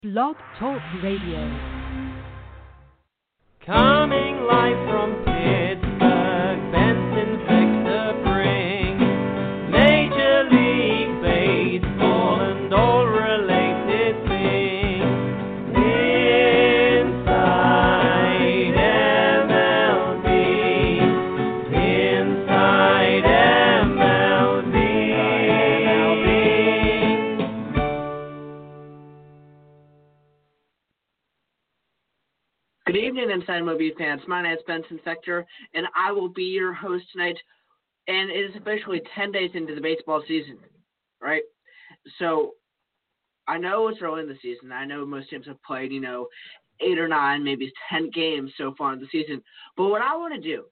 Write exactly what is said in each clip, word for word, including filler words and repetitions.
Blog Talk Radio. Coming live from Pittsburgh, Benson Victor brings Major League Baseball and all related things. Inside M L B, Inside M L B. Good evening, Inside M L B fans. My name is Benson Sector, and I will be your host tonight. And it is officially ten days into the baseball season, right? So I know it's early in the season. I know most teams have played, you know, eight or nine, maybe ten games so far in the season. But what I want to do,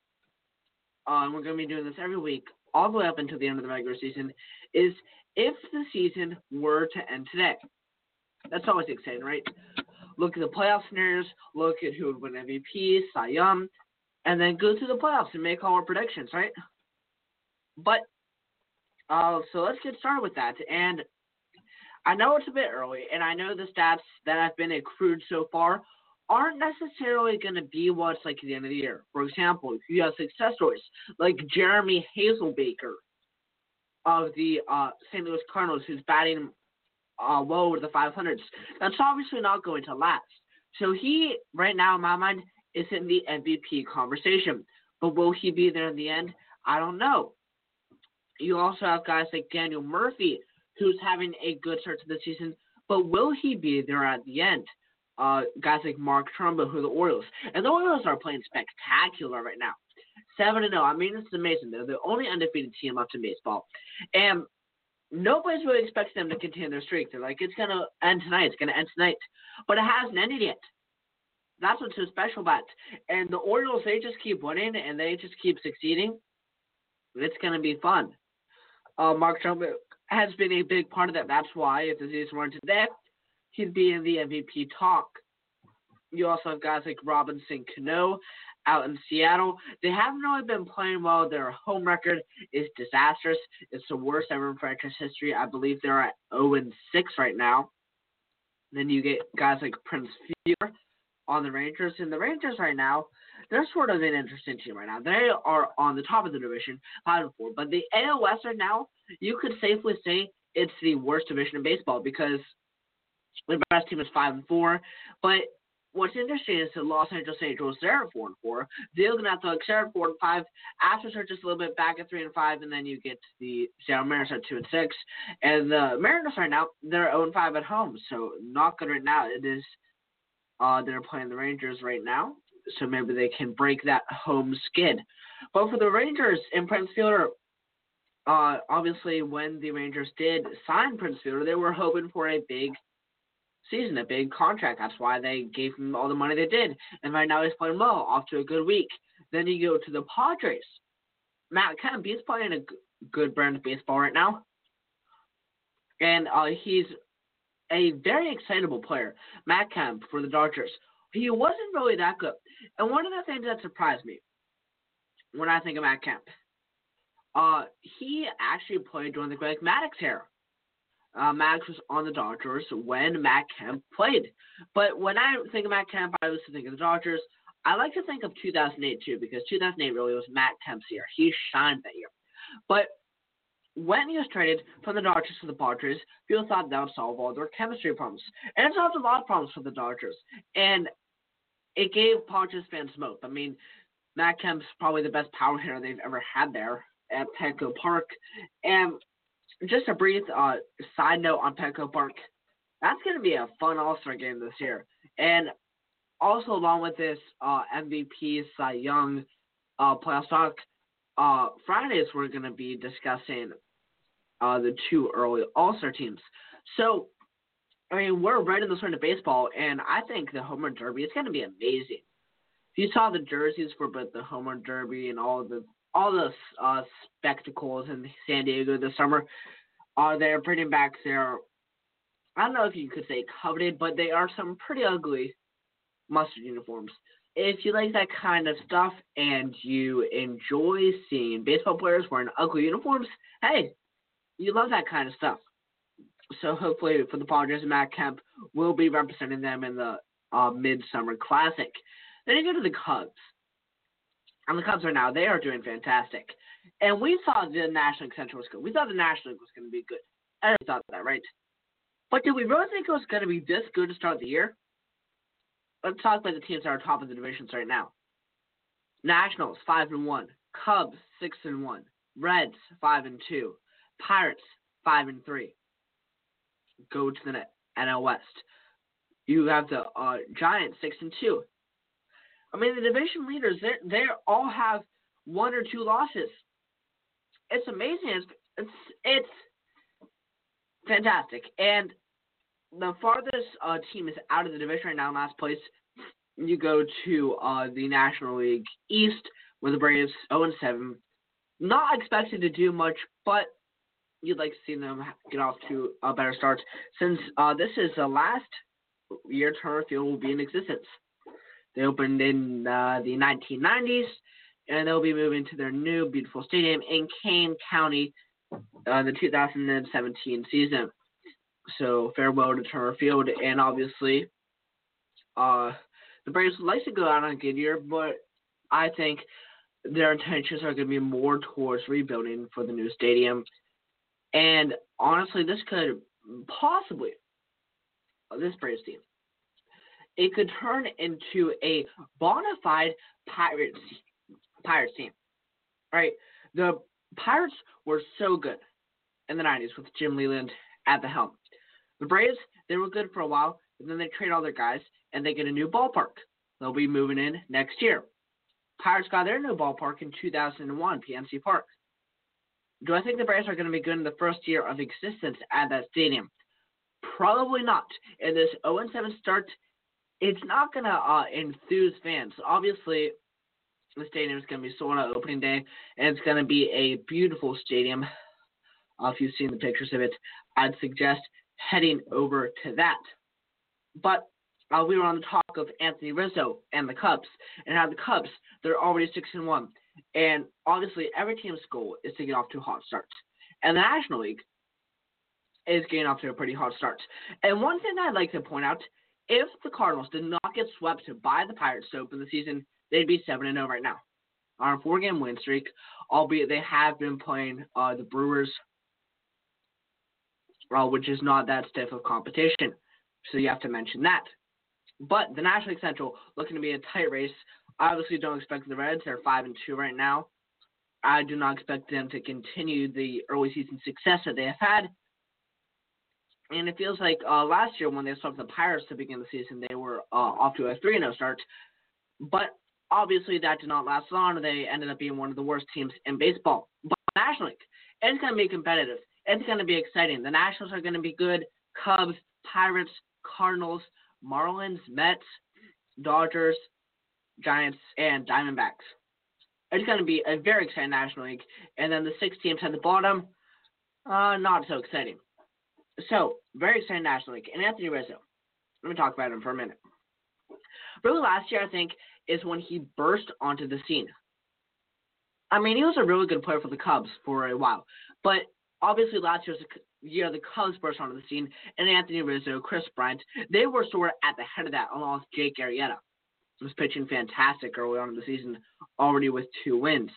uh, and we're going to be doing this every week, all the way up until the end of the regular season, is if the season were to end today. That's always exciting, right? Look at the playoff scenarios, look at who would win M V P, Cy Young, and then go through the playoffs and make all our predictions, right? But, uh, so let's get started with that. And I know it's a bit early, and I know the stats that have been accrued so far aren't necessarily going to be what it's like at the end of the year. For example, if you have success stories like Jeremy Hazelbaker of the uh, Saint Louis Cardinals, who's batting Uh, well over the five hundreds. That's obviously not going to last. So he, right now in my mind, is in the M V P conversation. But will he be there in the end? I don't know. You also have guys like Daniel Murphy, who's having a good start to the season, but will he be there at the end? Uh, guys like Mark Trumbo, who are the Orioles. And the Orioles are playing spectacular right now. seven and oh. I mean, it's amazing. They're the only undefeated team left in baseball. And nobody's really expecting them to continue their streak. They're like, it's going to end tonight. It's going to end tonight. But it hasn't ended yet. That's what's so special about it. And the Orioles, they just keep winning, and they just keep succeeding. It's going to be fun. Uh, Mark Trump has been a big part of that. That's why, if the season were today, he'd be in the M V P talk. You also have guys like Robinson Cano out in Seattle. They haven't really been playing well. Their home record is disastrous. It's the worst ever in franchise history. I believe they're at oh and six right now. Then you get guys like Prince Fielder on the Rangers. And the Rangers right now, they're sort of an interesting team right now. They are on the top of the division, five and four. But the A L West right now, you could safely say it's the worst division in baseball because the best team is five and four. But what's interesting is the Los Angeles Angels, they're at four and four. The Oakland Athletics, they're at four and five. Astros are just a little bit back at three and five, and then you get the Seattle Mariners at two and six. And the Mariners right now, they're zero and five at home, so not good right now. It is uh, they're playing the Rangers right now, so maybe they can break that home skid. But for the Rangers and Prince Fielder, uh, obviously when the Rangers did sign Prince Fielder, they were hoping for a big season, a big contract. That's why they gave him all the money they did. And right now he's playing well, off to a good week. Then you go to the Padres. Matt Kemp, he's playing a g- good brand of baseball right now. And uh, he's a very excitable player. Matt Kemp for the Dodgers. He wasn't really that good. And one of the things that surprised me when I think of Matt Kemp, uh, he actually played during the Greg Maddux era. Uh, Maddox was on the Dodgers when Matt Kemp played. But when I think of Matt Kemp, I used to think of the Dodgers. I like to think of two thousand eight, too, because two thousand eight really was Matt Kemp's year. He shined that year. But when he was traded from the Dodgers to the Padres, people thought that would solve all their chemistry problems. And it solved a lot of problems for the Dodgers. And it gave Padres fans hope. I mean, Matt Kemp's probably the best power hitter they've ever had there at Petco Park. And just a brief uh, side note on Petco Park, that's going to be a fun All-Star game this year. And also along with this uh, M V P, Cy Young, uh, playoff talk, uh, Fridays we're going to be discussing uh, the two early All-Star teams. So, I mean, we're right in the swing of baseball, and I think the Home Run Derby is going to be amazing. If you saw the jerseys for both the Home Run Derby and all of the all the uh, spectacles in San Diego this summer, uh, they're bringing back their, I don't know if you could say coveted, but they are some pretty ugly mustard uniforms. If you like that kind of stuff and you enjoy seeing baseball players wearing ugly uniforms, hey, you love that kind of stuff. So hopefully for the Padres, Matt Kemp will be representing them in the uh, Midsummer Classic. Then you go to the Cubs. And the Cubs are now, they are doing fantastic. And we thought the National League Central was good. We thought the National League was going to be good. I thought that, right? But did we really think it was going to be this good to start the year? Let's talk about the teams that are top of the divisions right now. Nationals, five and one. Cubs, six and one. Reds, five and two. Pirates, five and three. Go to the N L West. You have the uh, Giants, six and two. I mean, the division leaders, they they all have one or two losses. It's amazing. It's it's, it's fantastic. And the farthest uh, team is out of the division right now in last place. You go to uh, the National League East, where the Braves oh and seven. Not expected to do much, but you'd like to see them get off to a better start, since uh, this is the last year Turner Field will be in existence. They opened in uh, the nineteen nineties, and they'll be moving to their new beautiful stadium in Kane County uh, the two thousand seventeen season. So farewell to Turner Field, and obviously uh, the Braves would like to go out on a good year, but I think their intentions are going to be more towards rebuilding for the new stadium. And honestly, this could possibly, this Braves team, it could turn into a bona fide Pirates, Pirates team. Right? The Pirates were so good in the nineties with Jim Leyland at the helm. The Braves, they were good for a while, and then they trade all their guys, and they get a new ballpark. They'll be moving in next year. Pirates got their new ballpark in two thousand one, P N C Park. Do I think the Braves are going to be good in the first year of existence at that stadium? Probably not. In this oh and seven start, it's not going to uh, enthuse fans. Obviously, the stadium is going to be sold on opening day, and it's going to be a beautiful stadium. Uh, if you've seen the pictures of it, I'd suggest heading over to that. But uh, we were on the talk of Anthony Rizzo and the Cubs, and how the Cubs, they're already six and one. And obviously, every team's goal is to get off to hot starts. And the National League is getting off to a pretty hot start. And one thing I'd like to point out, if the Cardinals did not get swept by the Pirates to open the season, they'd be seven and oh right now on a four-game win streak, albeit they have been playing uh, the Brewers, uh, which is not that stiff of competition. So you have to mention that. But the National League Central looking to be a tight race. I obviously don't expect the Reds. They're five and two right now. I do not expect them to continue the early season success that they have had. And it feels like uh, last year when they swept the Pirates to begin the season, they were uh, off to a three and oh start. But obviously that did not last long. They ended up being one of the worst teams in baseball. But the National League, it's going to be competitive. It's going to be exciting. The Nationals are going to be good. Cubs, Pirates, Cardinals, Marlins, Mets, Dodgers, Giants, and Diamondbacks. It's going to be a very exciting National League. And then the six teams at the bottom, uh, not so exciting. So, very exciting National League. And Anthony Rizzo, let me talk about him for a minute. Really last year, I think, is when he burst onto the scene. I mean, he was a really good player for the Cubs for a while. But obviously last year's year, the Cubs burst onto the scene, and Anthony Rizzo, Chris Bryant, they were sort of at the head of that, along with Jake Arrieta, who was pitching fantastic early on in the season, already with two wins.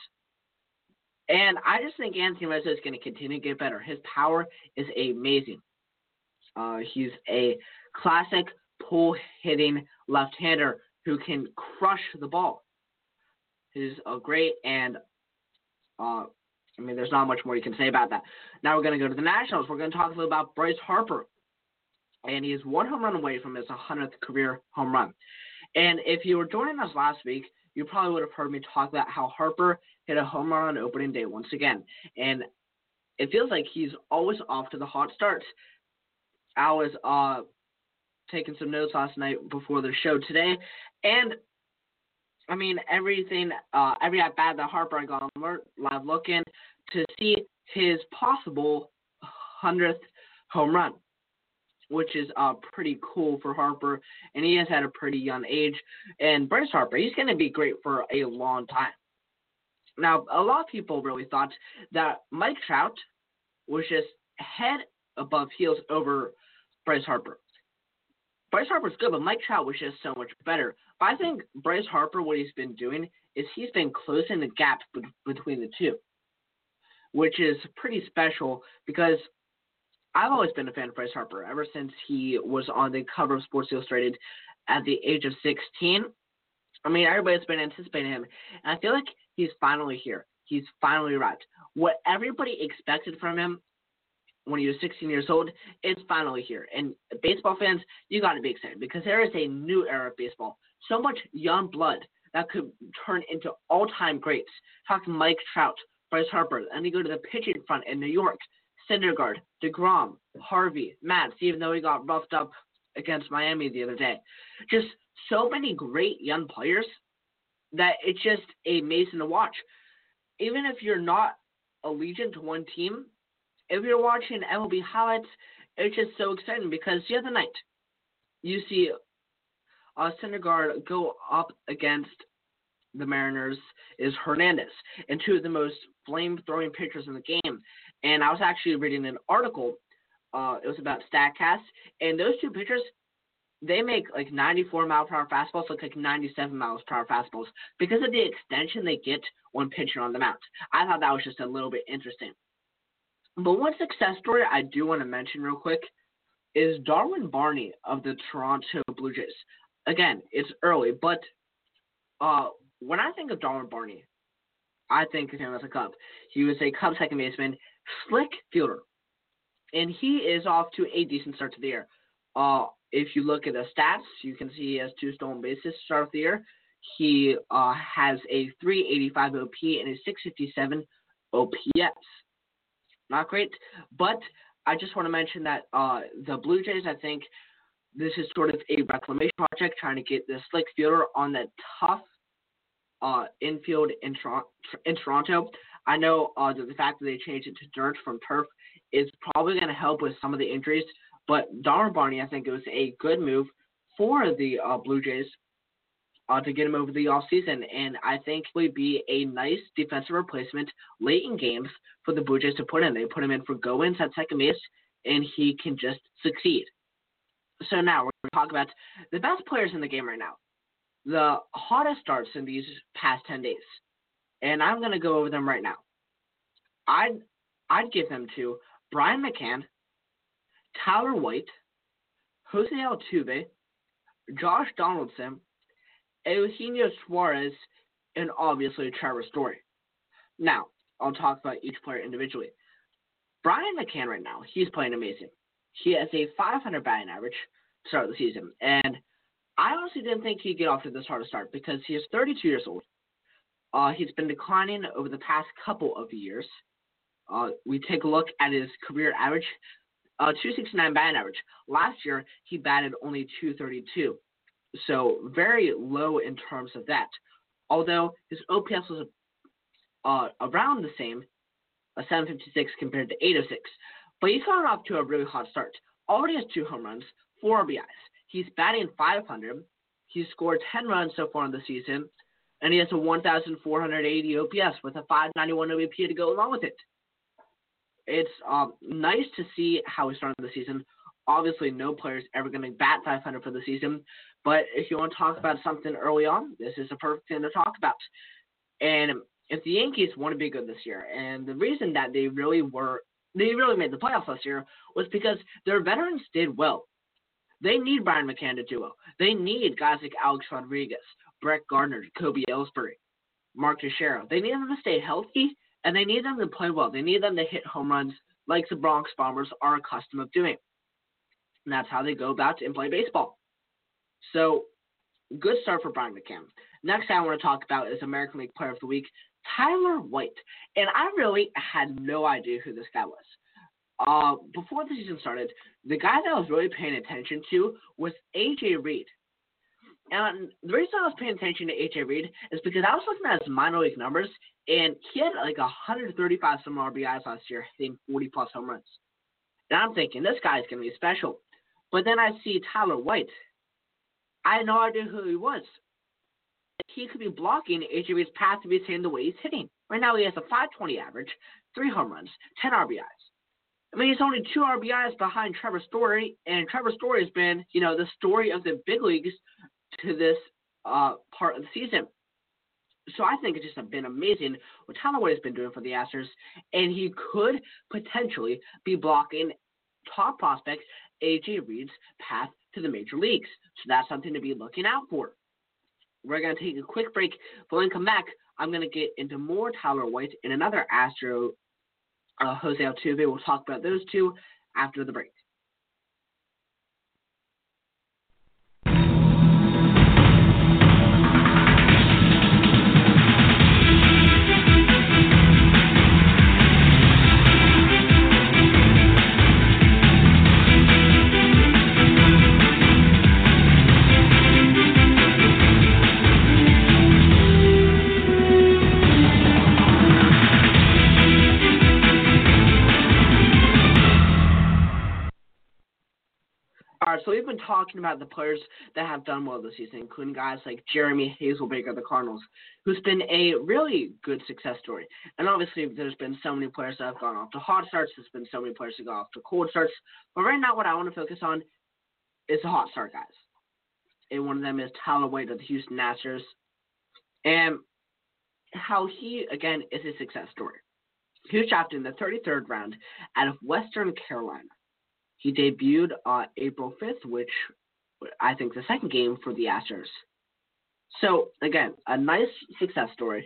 And I just think Anthony Rizzo is going to continue to get better. His power is amazing. Uh, he's a classic pull-hitting left-hander who can crush the ball. He's a great, and uh, I mean, there's not much more you can say about that. Now we're going to go to the Nationals. We're going to talk a little about Bryce Harper. And he is one home run away from his one hundredth career home run. And if you were joining us last week, you probably would have heard me talk about how Harper hit a home run on opening day once again. And it feels like he's always off to the hot starts. I was uh, taking some notes last night before the show today. And, I mean, everything, uh, every at-bat that Harper I got on live looking to see his possible one hundredth home run, which is uh, pretty cool for Harper, and he has had a pretty young age. And Bryce Harper, he's going to be great for a long time. Now, a lot of people really thought that Mike Trout was just head above heels over Bryce Harper. Bryce Harper's good, but Mike Trout was just so much better. But I think Bryce Harper, what he's been doing is he's been closing the gap be- between the two, which is pretty special because I've always been a fan of Bryce Harper ever since he was on the cover of Sports Illustrated at the age of sixteen. I mean, everybody's been anticipating him, and I feel like he's finally here. He's finally arrived. What everybody expected from him when he was sixteen years old is finally here. And baseball fans, you got to be excited because there is a new era of baseball. So much young blood that could turn into all-time greats. Talking Mike Trout, Bryce Harper, and you go to the pitching front in New York, Syndergaard, DeGrom, Harvey, Matz, even though he got roughed up against Miami the other day. Just so many great young players that it's just amazing to watch. Even if you're not allegiant to one team, if you're watching M L B highlights, it's just so exciting because the other night you see uh, Syndergaard go up against the Mariners is Hernandez and two of the most flame-throwing pitchers in the game. And I was actually reading an article. Uh, it was about StatCast, and those two pitchers, they make like ninety-four mile per hour fastballs look like ninety-seven miles per hour fastballs because of the extension they get when pitching on the mound. I thought that was just a little bit interesting. But one success story I do want to mention real quick is Darwin Barney of the Toronto Blue Jays. Again, it's early, but uh, when I think of Darwin Barney, I think of him as a Cub. He was a Cub second baseman, slick fielder, and he is off to a decent start to the year. Uh, if you look at the stats, you can see he has two stolen bases to start the year. He uh, has a three eighty-five O P and a six fifty-seven O P S. Not great, but I just want to mention that uh, the Blue Jays, I think this is sort of a reclamation project, trying to get the slick fielder on that tough uh, infield in, Tor- in Toronto. I know uh, that the fact that they changed it to dirt from turf is probably going to help with some of the injuries, but Darwin Barney, I think it was a good move for the uh, Blue Jays uh, to get him over the offseason, and I think it would be a nice defensive replacement late in games for the Blue Jays to put in. They put him in for Goins at second base, and he can just succeed. So now we're going to talk about the best players in the game right now, the hottest starts in these past ten days, and I'm going to go over them right now. I'd, I'd give them to Brian McCann, Tyler White, Jose Altuve, Josh Donaldson, Eugenio Suarez, and obviously Trevor Story. Now, I'll talk about each player individually. Brian McCann right now, he's playing amazing. He has a five hundred batting average to start the season, and I honestly didn't think he'd get off to this hard a start because he is thirty-two years old. Uh, he's been declining over the past couple of years. Uh, we take a look at his career average, uh, two sixty-nine batting average. Last year, he batted only two thirty-two, so very low in terms of that. Although his O P S was uh, around the same, a seven fifty-six compared to eight oh six. But he's gotten off to a really hot start. Already has two home runs, four R B Is. He's batting five hundred. He's scored ten runs so far in the season, and he has a one thousand four hundred eighty O P S with a five ninety-one O B P to go along with it. It's um, nice to see how he started the season. Obviously, no player is ever going to bat five hundred for the season, but if you want to talk about something early on, this is a perfect thing to talk about. And if the Yankees want to be good this year, and the reason that they really were, they really made the playoffs last year was because their veterans did well. They need Brian McCann to do well. They need guys like Alex Rodriguez, Brett Gardner, Kobe Ellsbury, Mark Teixeira. They need them to stay healthy, and they need them to play well. They need them to hit home runs like the Bronx Bombers are accustomed of doing. And that's how they go about and play baseball. So, good start for Brian McCann. Next I want to talk about is American League Player of the Week, Tyler White. And I really had no idea who this guy was. Uh, before the season started, the guy that I was really paying attention to was A J Reed. And the reason I was paying attention to A J Reed is because I was looking at his minor league numbers, and he had like one hundred thirty-five some R B Is last year, hitting forty plus home runs. And I'm thinking, this guy's going to be special. But then I see Tyler White. I had no idea who he was. He could be blocking A J Reed's path to be hitting the way he's hitting. Right now he has a five twenty average, three home runs, ten R B Is. I mean, he's only two R B Is behind Trevor Story, and Trevor Story has been, you know, the story of the big leagues to this uh, part of the season. So I think it's just been amazing what Tyler White has been doing for the Astros, and he could potentially be blocking top prospect A J Reed's path to the major leagues. So that's something to be looking out for. We're going to take a quick break, but when we come back, I'm going to get into more Tyler White and another Astro, uh, Jose Altuve. We'll talk about those two after the break. All right, so we've been talking about the players that have done well this season, including guys like Jeremy Hazelbaker of the Cardinals, who's been a really good success story. And obviously, there's been so many players that have gone off to hot starts. There's been so many players that go off to cold starts. But right now, what I want to focus on is the hot start guys. And one of them is Tyler White of the Houston Astros, and how he, again, is a success story. He was drafted in the thirty-third round out of Western Carolina. He debuted on April fifth, which I think is the second game for the Astros. So, again, a nice success story.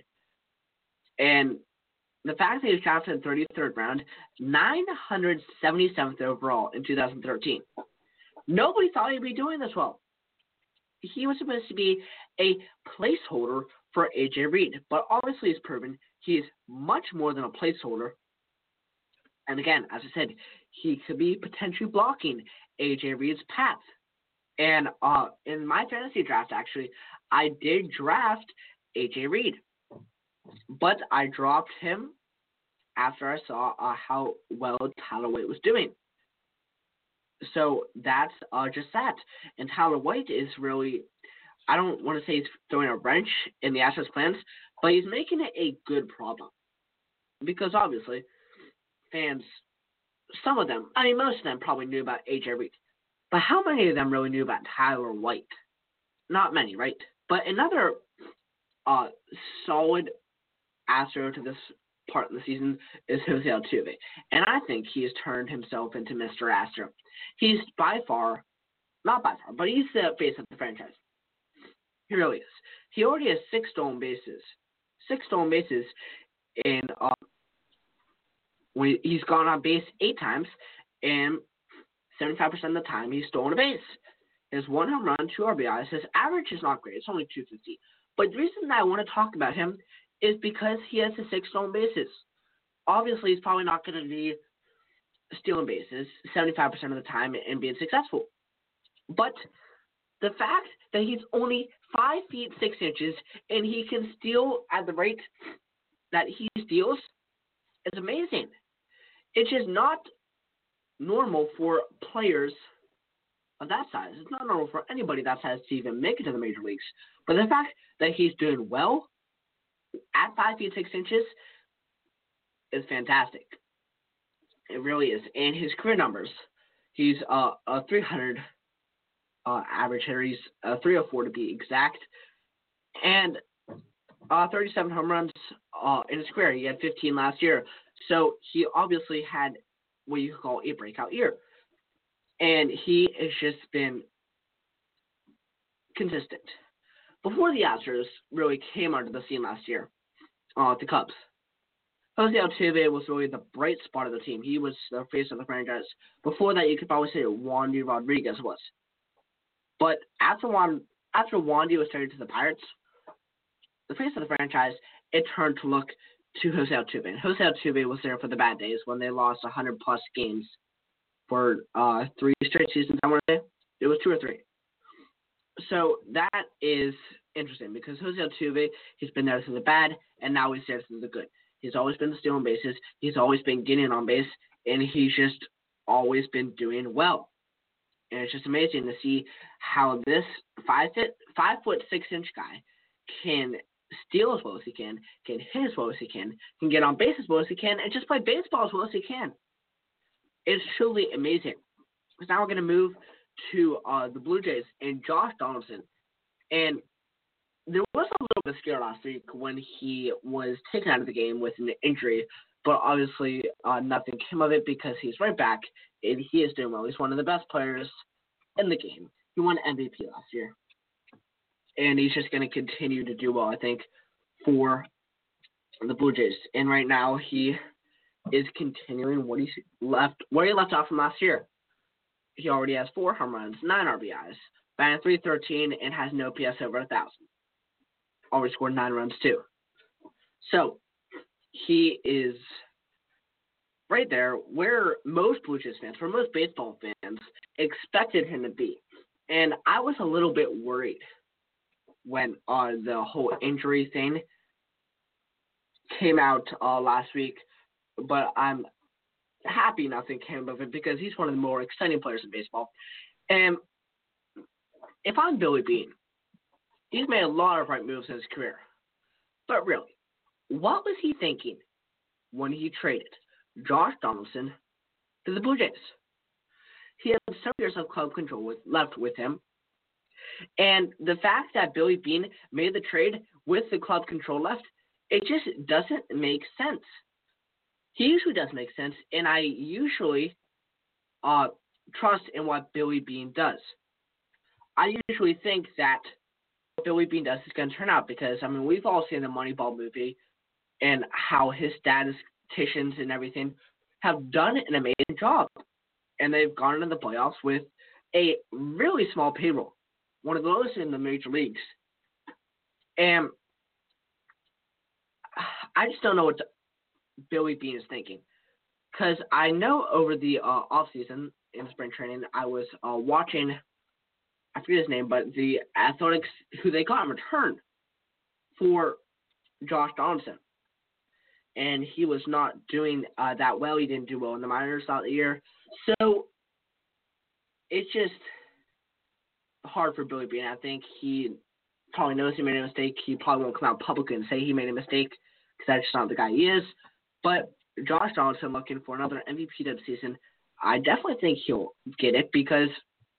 And the fact that he was drafted in the thirty-third round, nine hundred seventy-seventh overall in two thousand thirteen. Nobody thought he'd be doing this well. He was supposed to be a placeholder for A J Reed, but obviously he's proven he's much more than a placeholder. And again, as I said, he could be potentially blocking A J Reed's path. And uh, in my fantasy draft, actually, I did draft A J Reed. But I dropped him after I saw uh, how well Tyler White was doing. So that's uh, just that. And Tyler White is really, I don't want to say he's throwing a wrench in the Astros' plans, but he's making it a good problem. Because obviously, fans, some of them, I mean, most of them probably knew about A J Reed. But how many of them really knew about Tyler White? Not many, right? But another uh, solid Astro to this part of the season is Jose Altuve. And I think he has turned himself into Mister Astro. He's by far, not by far, but he's the face of the franchise. He really is. He already has six stolen bases. Six stolen bases in uh, when he's gone on base eight times, and seventy-five percent of the time he's stolen a base. His one home run, two R B Is. His average is not great. It's only two fifty. But the reason that I want to talk about him is because he has the six stolen bases. Obviously, he's probably not going to be stealing bases seventy-five percent of the time and being successful. But the fact that he's only five feet six inches and he can steal at the rate that he steals is amazing. It's just not normal for players of that size. It's not normal for anybody that size to even make it to the major leagues. But the fact that he's doing well at five feet six inches is fantastic. It really is. And his career numbers, he's uh, a three hundred uh, average hitter. He's a three oh four to be exact. And uh, thirty-seven home runs uh, in his career. He had fifteen last year. So he obviously had what you could call a breakout year. And he has just been consistent. Before the Astros really came onto the scene last year, uh, the Cubs, Jose Altuve was really the bright spot of the team. He was the face of the franchise. Before that, you could probably say Wandy Rodriguez was. But after Juan, after Wandy was traded to the Pirates, the face of the franchise, it turned to look to Jose Altuve. And Jose Altuve was there for the bad days when they lost one hundred plus games for uh, three straight seasons, I want to say. It was two or three. So that is interesting because Jose Altuve, he's been there through the bad, and now he's there through the good. He's always been stealing bases. He's always been getting on base, and he's just always been doing well. And it's just amazing to see how this five foot, five foot six inch guy can steal as well as he can, can hit as well as he can, can get on base as well as he can, and just play baseball as well as he can. It's truly amazing. Because now we're going to move to uh, the Blue Jays and Josh Donaldson. And there was a little bit of scare last week when he was taken out of the game with an injury, but obviously uh, nothing came of it because he's right back and he is doing well. He's one of the best players in the game. He won M V P last year. And he's just going to continue to do well, I think, for the Blue Jays. And right now he is continuing what he left where he left off from last year. He already has four home runs, nine R B Is, batting three thirteen, and has an O P S over one thousand. Already scored nine runs, too. So, he is right there where most Blue Jays fans, where most baseball fans, expected him to be. And I was a little bit worried when uh, the whole injury thing came out uh, last week, but I'm happy nothing came of it because he's one of the more exciting players in baseball. And if I'm Billy Beane, he's made a lot of right moves in his career. But really, what was he thinking when he traded Josh Donaldson to the Blue Jays? He had several years of club control with, left with him. And the fact that Billy Beane made the trade with the club control left, it just doesn't make sense. He usually does make sense, and I usually uh, trust in what Billy Beane does. I usually think that what Billy Beane does is going to turn out because, I mean, we've all seen the Moneyball movie and how his statisticians and everything have done an amazing job. And they've gone into the playoffs with a really small payroll, one of the lowest in the major leagues. And I just don't know what Billy Beane is thinking. Because I know over the uh, offseason in spring training, I was uh, watching, I forget his name, but the Athletics, who they got in return for Josh Donaldson. And he was not doing uh, that well. He didn't do well in the minors throughout the year. So it's just hard for Billy Beane. I think he probably knows he made a mistake. He probably won't come out publicly and say he made a mistake because that's just not the guy he is. But Josh Donaldson looking for another M V P type season, I definitely think he'll get it because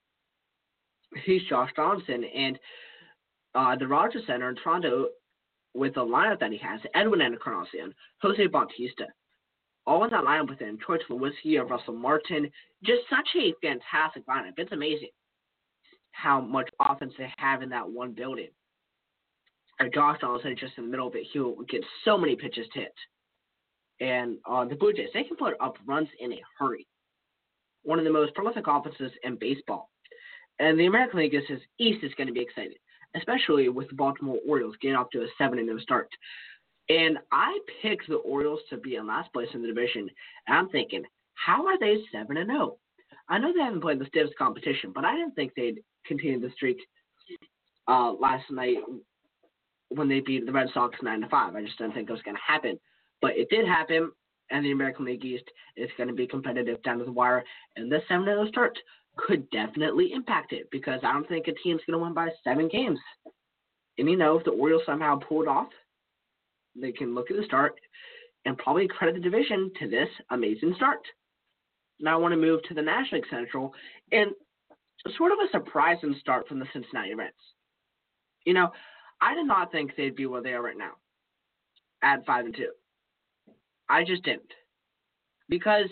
he's Josh Donaldson. And uh, the Rogers Center in Toronto, with the lineup that he has, Edwin Encarnacion, Jose Bautista, all in that lineup with him, Troy Tulowitzki, Russell Martin, just such a fantastic lineup. It's amazing how much offense they have in that one building. And Josh Donaldson is just in the middle of it. He'll get so many pitches to hit. And uh, the Blue Jays, they can put up runs in a hurry. One of the most prolific offenses in baseball. And the American League is, East is going to be exciting, especially with the Baltimore Orioles getting off to a seven and oh start. And I picked the Orioles to be in last place in the division, and I'm thinking, how are they seven and oh? I know they haven't played the stiffest competition, but I didn't think they'd continue the streak uh, last night when they beat the Red Sox nine to five. I just didn't think it was going to happen. But it did happen, and the American League East is going to be competitive down to the wire, and this seven and oh start could definitely impact it because I don't think a team's going to win by seven games. And, you know, if the Orioles somehow pull it off, they can look at the start and probably credit the division to this amazing start. Now I want to move to the National League Central and sort of a surprising start from the Cincinnati Reds. You know, I did not think they'd be where they are right now at five and two. I just didn't. Because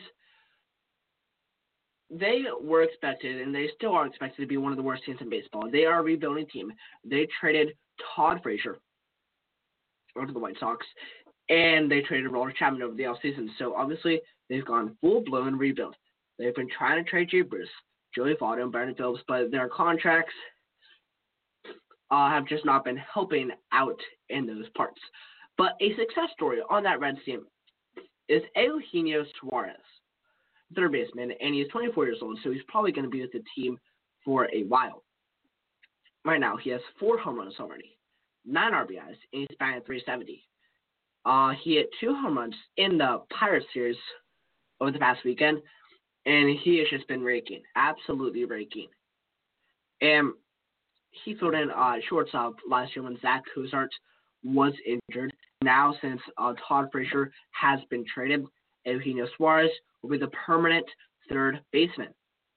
they were expected, and they still are expected to be one of the worst teams in baseball. They are a rebuilding team. They traded Todd Frazier over to the White Sox, and they traded Roller Chapman over the offseason. So, obviously, they've gone full-blown rebuild. They've been trying to trade Jay Bruce, Joey Votto, and Brandon Phillips, but their contracts uh, have just not been helping out in those parts. But a success story on that Reds team is Eugenio Suarez, third baseman, and he's twenty-four years old, so he's probably going to be with the team for a while. Right now, he has four home runs already, nine R B Is, and he's batting three seventy. Uh, he hit two home runs in the Pirates series over the past weekend, and he has just been raking, absolutely raking. And he filled in uh, shortstop last year when Zach Cozart was injured. Now, since uh, Todd Frazier has been traded, Eugenio Suarez will be the permanent third baseman.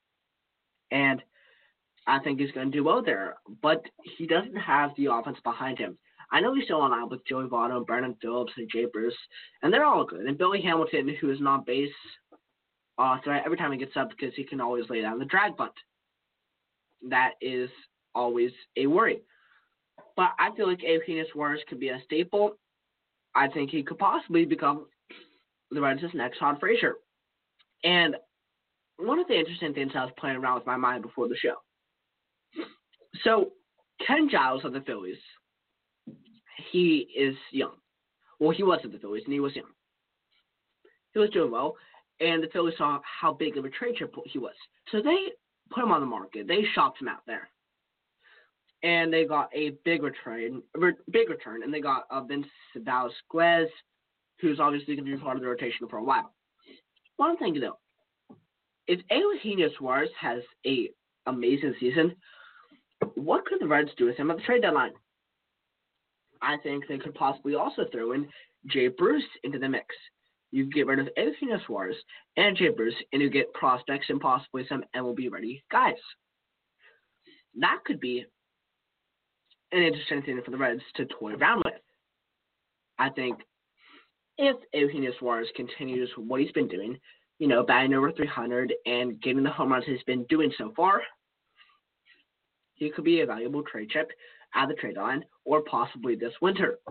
And I think he's going to do well there. But he doesn't have the offense behind him. I know he's still on out with Joey Votto, Brandon Phillips, and Jay Bruce, and they're all good. And Billy Hamilton, who is not base uh, threat every time he gets up because he can always lay down the drag bunt. That is always a worry. But I feel like Eugenio Suarez could be a staple. I think he could possibly become the Reds' next Todd Frazier. And one of the interesting things I was playing around with my mind before the show. So, Ken Giles of the Phillies, he is young. Well, he was at the Phillies, and he was young. He was doing well, and the Phillies saw how big of a trade chip he was. So they put him on the market. They shopped him out there. And they got a big return, big return, and they got uh, Vince Velasquez, who's obviously going to be part of the rotation for a while. One thing, though, if Eugenio Suarez has a amazing season, what could the Reds do with him at the trade deadline? I think they could possibly also throw in Jay Bruce into the mix. You get rid of Eugenio Suarez and Jay Bruce, and you get prospects and possibly some M L B-ready guys. That could be an interesting thing for the Reds to toy around with. I think if Eugenio Suarez continues what he's been doing, you know, batting over three hundred and getting the home runs he's been doing so far, he could be a valuable trade chip at the trade line or possibly this winter,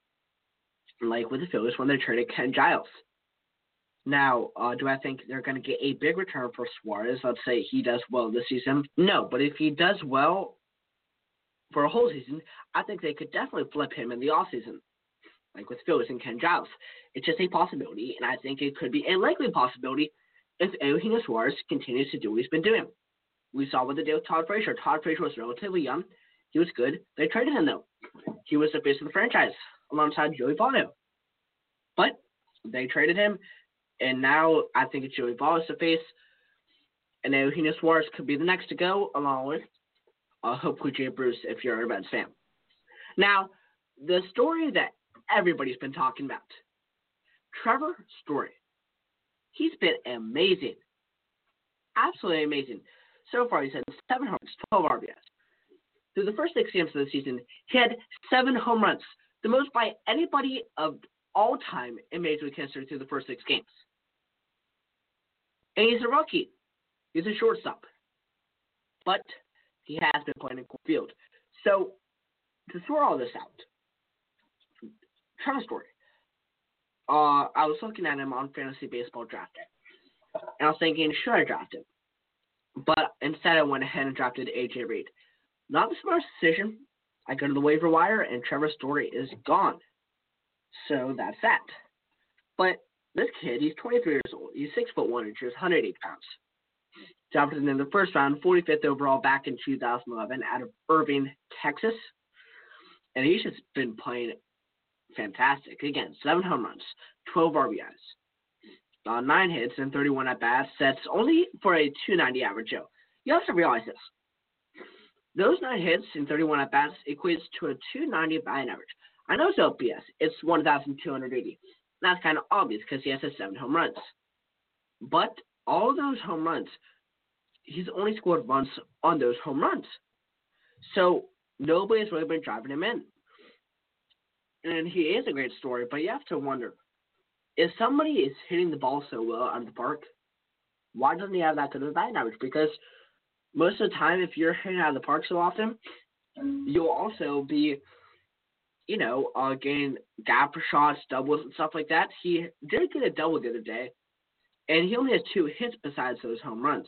like with the Phillies when they traded Ken Giles. Now, uh, do I think they're going to get a big return for Suarez? Let's say he does well this season. No, but if he does well for a whole season, I think they could definitely flip him in the offseason, like with Phillies and Ken Giles. It's just a possibility, and I think it could be a likely possibility if Eugenio Suarez continues to do what he's been doing. We saw what they did with Todd Frazier. Todd Frazier was relatively young. He was good. They traded him, though. He was the face of the franchise alongside Joey Votto. But they traded him, and now I think it's Joey Votto's the face, and Eugenio Suarez could be the next to go, along with uh, hopefully Jay Bruce if you're a Reds fan. Now, the story that everybody's been talking about, Trevor Story. He's been amazing. Absolutely amazing. So far, he's had seven home runs, twelve R B Is. Through the first six games of the season, he had seven home runs, the most by anybody of all time in Major League history through the first six games. And he's a rookie. He's a shortstop. But he has been playing in Coors Field. So, to throw all this out, Trevor Story. Uh, I was looking at him on Fantasy Baseball Draft Day, and I was thinking, should I draft him? But instead, I went ahead and drafted A J Reed. Not the smartest decision. I go to the waiver wire, and Trevor Story is gone. So that's that. But this kid, he's twenty-three years old. He's six foot one inches, one hundred eight pounds. Drafted in the first round, forty-fifth overall back in two thousand eleven out of Irving, Texas. And he's just been playing fantastic. Again, seven home runs, twelve R B Is, uh, nine hits, and thirty-one at-bats. That's only for a two ninety average, Joe. You have to realize this. Those nine hits and thirty-one at-bats equates to a two ninety batting average. I know it's O P S. It's one thousand two hundred eighty. That's kind of obvious because he has his seven home runs. But all those home runs, he's only scored once on those home runs. So nobody's really been driving him in. And he is a great story, but you have to wonder, if somebody is hitting the ball so well out of the park, why doesn't he have that good of a batting average? Because most of the time, if you're hitting out of the park so often, you'll also be, you know, uh, getting gap shots, doubles, and stuff like that. He did get a double the other day, and he only has two hits besides those home runs,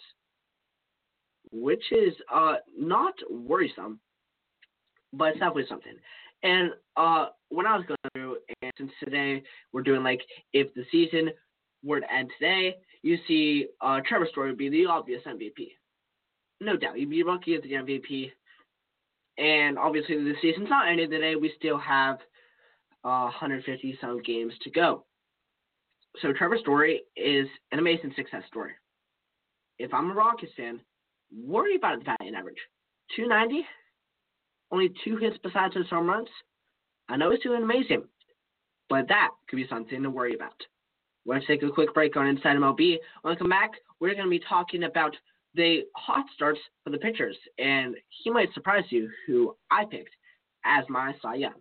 which is uh, not worrisome, but it's definitely something. And uh, when I was going through, and since today we're doing like if the season were to end today, you see uh, Trevor Story would be the obvious M V P. No doubt, he'd be rookie of the M V P. And obviously the season's not ended today. We still have uh, one hundred fifty some games to go. So Trevor Story is an amazing success story. If I'm a Rockies fan, worry about the batting average. two ninety, only two hits besides his home runs. I know he's doing amazing, but that could be something to worry about. We're going to take a quick break on Inside M L B. When we come back, we're going to be talking about the hot starts for the pitchers, and he might surprise you who I picked as my Cy Young.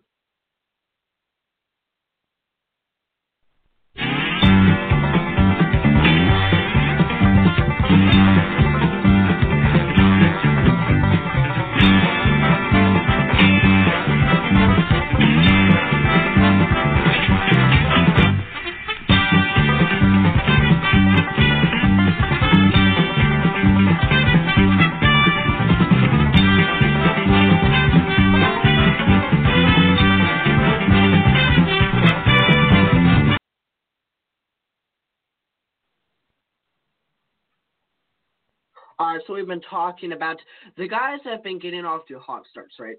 Uh, so we've been talking about the guys that have been getting off to hot starts, right?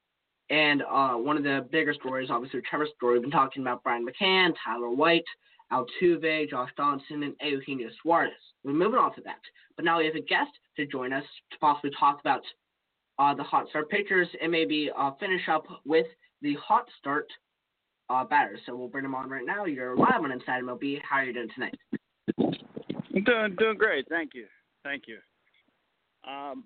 And uh, one of the bigger stories, obviously, Trevor's story, we've been talking about Brian McCann, Tyler White, Altuve, Josh Donaldson, and Eugenio Suarez. We're moving on to that. But now we have a guest to join us to possibly talk about uh, the hot start pitchers and maybe uh, finish up with the hot start uh, batters. So we'll bring them on right now. You're live on Inside M L B. How are you doing tonight? I'm doing, doing great. Thank you. Thank you. Um,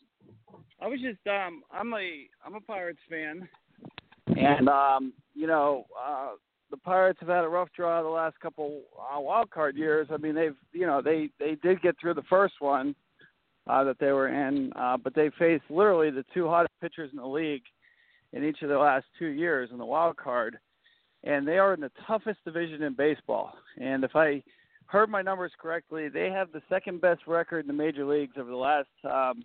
I was just um, I'm a I'm a Pirates fan, and um, you know uh, the Pirates have had a rough draw the last couple uh, wild card years. I mean they've you know they, they did get through the first one uh, that they were in, uh, but they faced literally the two hottest pitchers in the league in each of the last two years in the wild card, and they are in the toughest division in baseball. And if I heard my numbers correctly, they have the second best record in the major leagues over the last, um,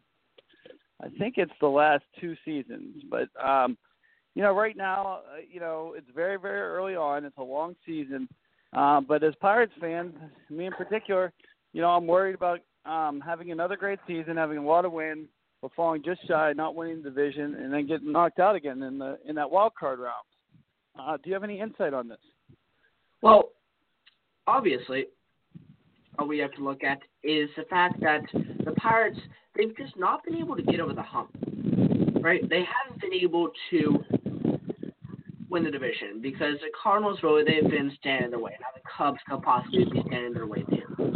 I think it's the last two seasons. But, um, you know, right now, uh, you know, it's very, very early on. It's a long season. Uh, but as Pirates fans, me in particular, you know, I'm worried about um, having another great season, having a lot of wins, but falling just shy, not winning the division, and then getting knocked out again in the in that wild card round. Uh, do you have any insight on this? Well, obviously, all we have to look at is the fact that the Pirates, they've just not been able to get over the hump, right? They haven't been able to win the division because the Cardinals, really, they've been standing in their way. Now the Cubs could possibly be standing in their way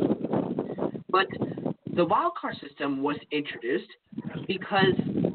too. But the wild card system was introduced because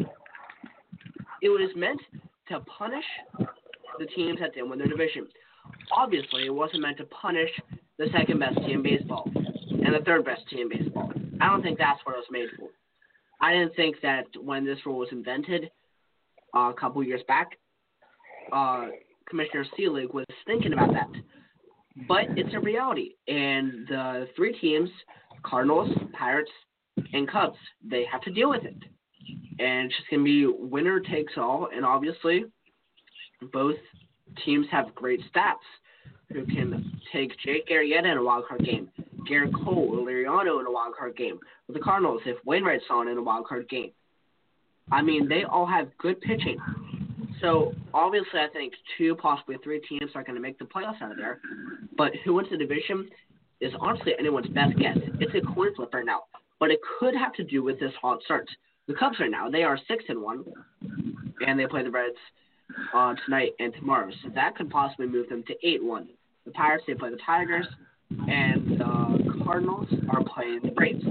it was meant to punish the teams that didn't win their division. Obviously, it wasn't meant to punish the second best team in baseball and the third best team in baseball. I don't think that's what it was made for. I didn't think that when this rule was invented uh, a couple years back, uh, Commissioner Selig was thinking about that. But it's a reality. And the three teams, Cardinals, Pirates, and Cubs, they have to deal with it. And it's just going to be winner takes all. And obviously, both teams have great stats who can take Jake Arrieta in a wildcard game, Garrett Cole or Liriano in a wildcard game. With the Cardinals, if Wainwright's on in a wildcard game. I mean, they all have good pitching. So, obviously, I think two, possibly three teams are going to make the playoffs out of there. But who wins the division is honestly anyone's best guess. It's a coin flip right now. But it could have to do with this hot start. The Cubs right now, they are six and one, and they play the Reds uh, tonight and tomorrow. So that could possibly move them to eight one. The Pirates, they play the Tigers, and the Cardinals are playing the Braves.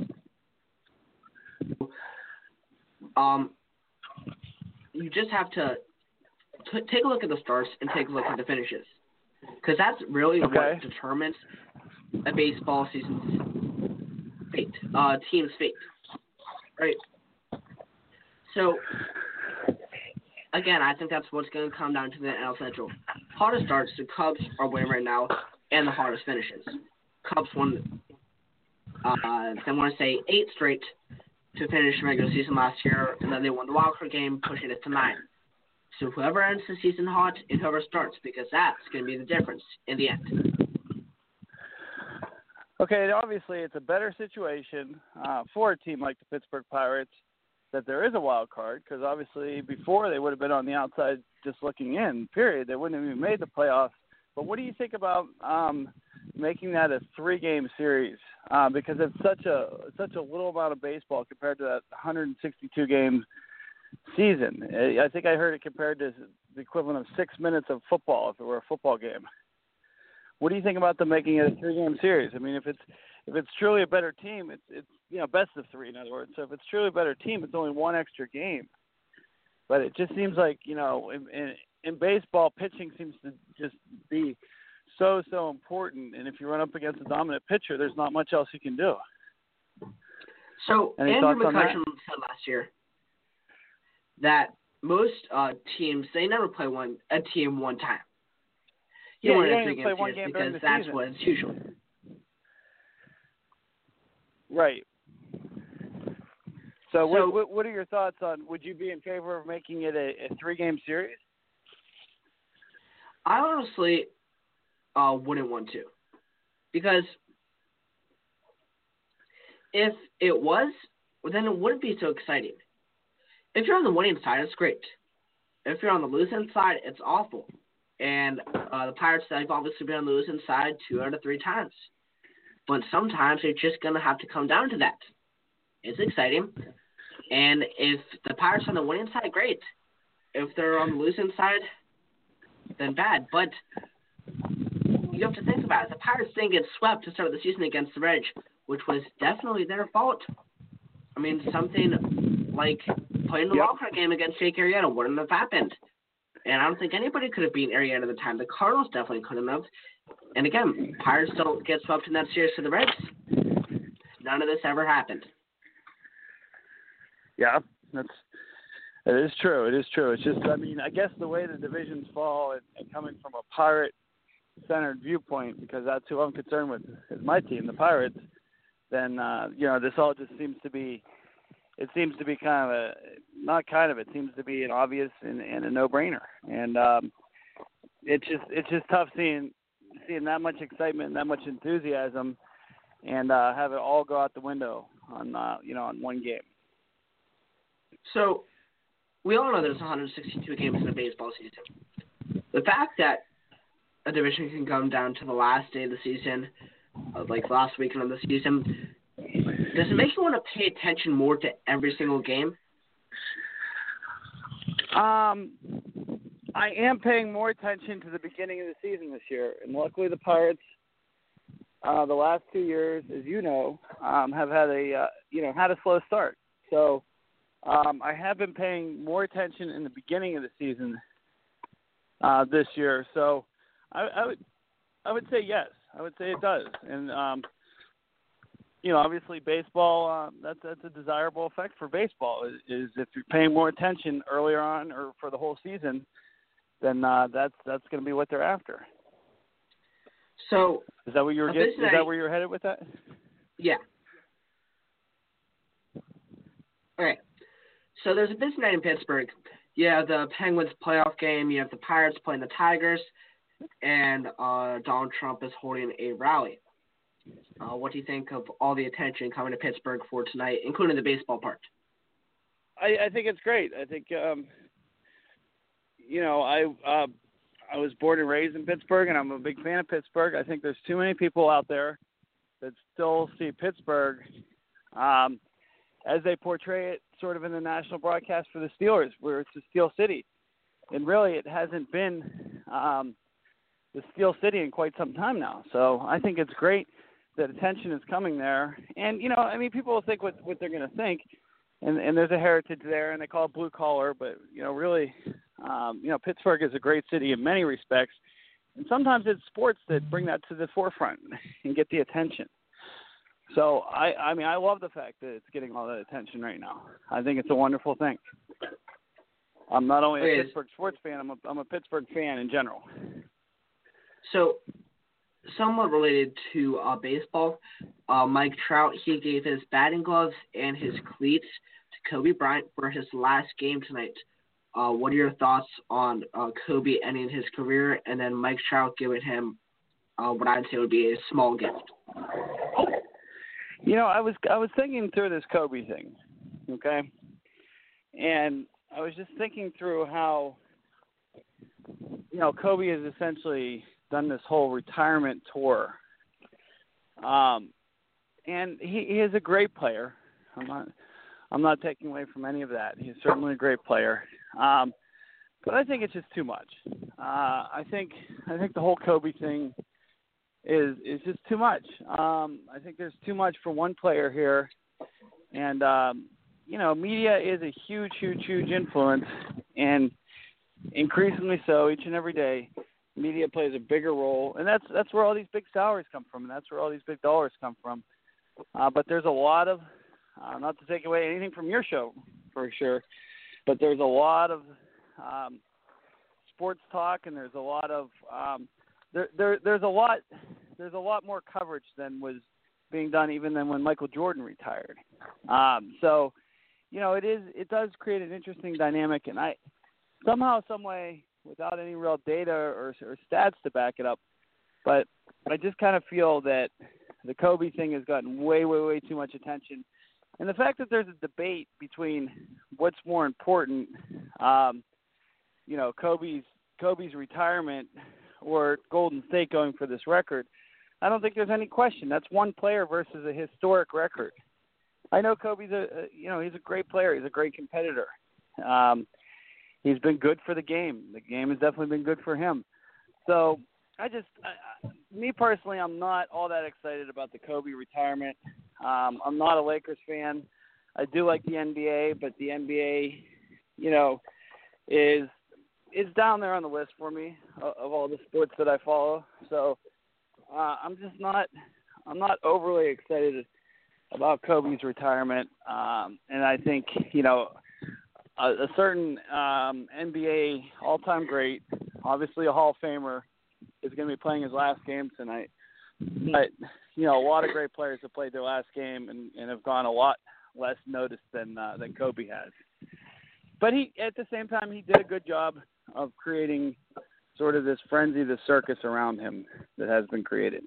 Um, you just have to t- take a look at the starts and take a look at the finishes, because that's really Okay. what determines a baseball season's fate, uh, team's fate, right? So, again, I think that's what's going to come down to the N L Central. Hottest starts, the Cubs are winning right now, and the hottest finishes. Cubs won, uh, I want to say, eight straight to finish the regular season last year, and then they won the wild card game, pushing it to nine. So whoever ends the season hot and whoever starts, because that's going to be the difference in the end. Okay, obviously it's a better situation uh, for a team like the Pittsburgh Pirates that there is a wild card, because obviously before they would have been on the outside just looking in, period. They wouldn't have even made the playoffs. But what do you think about um, making that a three-game series? Uh, because it's such a such a little amount of baseball compared to that one hundred sixty-two game season. I think I heard it compared to the equivalent of six minutes of football if it were a football game. what do you think about them making it a three-game series? I mean, if it's if it's truly a better team, it's it's you know best of three, in other words. So if it's truly a better team, it's only one extra game. But it just seems like, you know, in, in, in baseball, pitching seems to just be so, so important. And if you run up against a dominant pitcher, there's not much else you can do. So Any Andrew thoughts on that? McCutcheon said last year that most uh, teams, they never play one a team one time. You Yeah, want you to don't even play one game because during the that's season. what it's usual. Right. So, So- what, what what are your thoughts on, would you be in favor of making it a, a three-game series? I honestly uh, wouldn't want to, because if it was, well, then it wouldn't be so exciting. If you're on the winning side, it's great. If you're on the losing side, it's awful. And uh, the Pirates have obviously been on the losing side two out of three times. But sometimes it's just going to have to come down to that. It's exciting. And if the Pirates are on the winning side, great. If they're on the losing side, then bad. But you have to think about it. The Pirates didn't get swept to start the season against the Reg, which was definitely their fault. I mean, something like playing the Yep. wildcard game against Jake Arrieta wouldn't have happened. And I don't think anybody could have beaten Arrieta at the time. The Cardinals definitely couldn't have. And again, Pirates don't get swept in that series to the Reds. None of this ever happened. Yeah, that's it is true. It is true. It's just, I mean, I guess the way the divisions fall, and, and coming from a Pirate-centered viewpoint, because that's who I'm concerned with, is my team, the Pirates. Then uh, you know, this all just seems to be. It seems to be kind of a, not kind of, it seems to be an obvious and, and a no-brainer. And um, it's just, it's just tough seeing, seeing that much excitement and that much enthusiasm, and uh, have it all go out the window on, uh, you know, on one game. So, we all know there's one hundred sixty-two games in a baseball season. The fact that a division can come down to the last day of the season, uh, like last weekend of the season, does it make you want to pay attention more to every single game? Um, I am paying more attention to the beginning of the season this year, and luckily the Pirates, uh, the last two years, as you know, um, have had a uh, you know had a slow start. So um, I have been paying more attention in the beginning of the season uh, this year. So I, I would I would say yes. I would say it does, and um, you know, obviously baseball, uh, that's that's a desirable effect for baseball, is, is if you're paying more attention earlier on or for the whole season, then uh, that's that's going to be what they're after. So, Is that what you were a getting? busy Is that night- where you're headed with that? yeah. All right. So there's a busy night in Pittsburgh. You have the Penguins playoff game. You have the Pirates playing the Tigers, and uh, Donald Trump is holding a rally. Uh, what do you think of all the attention coming to Pittsburgh for tonight, including the baseball part? I, I think it's great. I think, um, you know, I uh, I was born and raised in Pittsburgh, and I'm a big fan of Pittsburgh. I think there's too many people out there that still see Pittsburgh um, as they portray it sort of in the national broadcast for the Steelers, where it's a Steel City. And really, it hasn't been um, the Steel City in quite some time now. So I think it's great that attention is coming there. And, you know, I mean, people will think what, what they're going to think. And, and there's a heritage there, and they call it blue collar. But, you know, really, um, you know, Pittsburgh is a great city in many respects. And sometimes it's sports that bring that to the forefront and get the attention. So, I, I mean, I love the fact that it's getting all that attention right now. I think it's a wonderful thing. I'm not only a Okay. Pittsburgh sports fan, I'm a, I'm a Pittsburgh fan in general. So, somewhat related to uh, baseball, uh, Mike Trout, he gave his batting gloves and his cleats to Kobe Bryant for his last game tonight. Uh, what are your thoughts on uh, Kobe ending his career, and then Mike Trout giving him uh, what I'd say would be a small gift? You know, I was I was thinking through this Kobe thing, okay, and I was just thinking through how, you know, Kobe has essentially done this whole retirement tour, um, and he, he is a great player. I'm not I'm not taking away from any of that. He's certainly a great player, um, but I think it's just too much. Uh, I think I think the whole Kobe thing is is just too much. Um, I think there's too much for one player here, and um, you know, media is a huge, huge, huge influence, and increasingly so each and every day. Media plays a bigger role, and that's that's where all these big salaries come from, and that's where all these big dollars come from. Uh, but there's a lot of, uh, not to take away anything from your show, for sure, but there's a lot of um, sports talk, and there's a lot of um, there, there there's a lot there's a lot more coverage than was being done even than when Michael Jordan retired. Um, so, you know, it is it does create an interesting dynamic, and I somehow, some way, without any real data or, or stats to back it up, but I just kind of feel that the Kobe thing has gotten way, way, way too much attention. And the fact that there's a debate between what's more important, um, you know, Kobe's Kobe's retirement or Golden State going for this record, I don't think there's any question. That's one player versus a historic record. I know Kobe's a, a you know, he's a great player. He's a great competitor. Um, he's been good for the game. The game has definitely been good for him. So I just, I, me personally, I'm not all that excited about the Kobe retirement. Um, I'm not a Lakers fan. I do like the N B A, but the N B A, you know, is is down there on the list for me of, of all the sports that I follow. So uh, I'm just not, I'm not overly excited about Kobe's retirement. Um, and I think, you know, a, a certain um, N B A all-time great, obviously a Hall of Famer, is going to be playing his last game tonight. But, you know, a lot of great players have played their last game and, and have gone a lot less noticed than uh, than Kobe has. But he, at the same time, he did a good job of creating sort of this frenzy, this circus around him that has been created.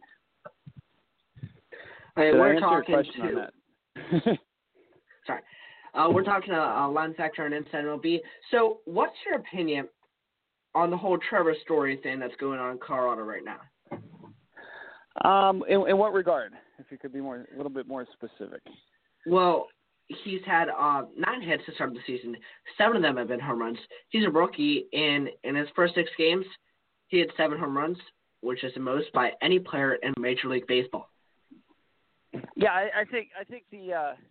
Hey, Did I we're answer talking your question to. on that? Sorry, uh, we're talking to uh, Len Factor and Inside M L B. So, what's your opinion on the whole Trevor Story thing that's going on in Colorado right now? Um, in, in what regard? If you could be more, a little bit more specific. Well, he's had uh, nine hits to start the season. Seven of them have been home runs. He's a rookie, and in his first six games, he had seven home runs, which is the most by any player in Major League Baseball. Yeah, I, I think I think the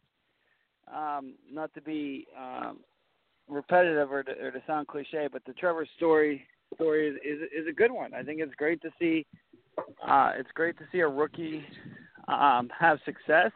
uh, um, not to be um, repetitive or to, or to sound cliche, but the Trevor Story story is, is is a good one. I think it's great to see. Uh, it's great to see a rookie um, have success.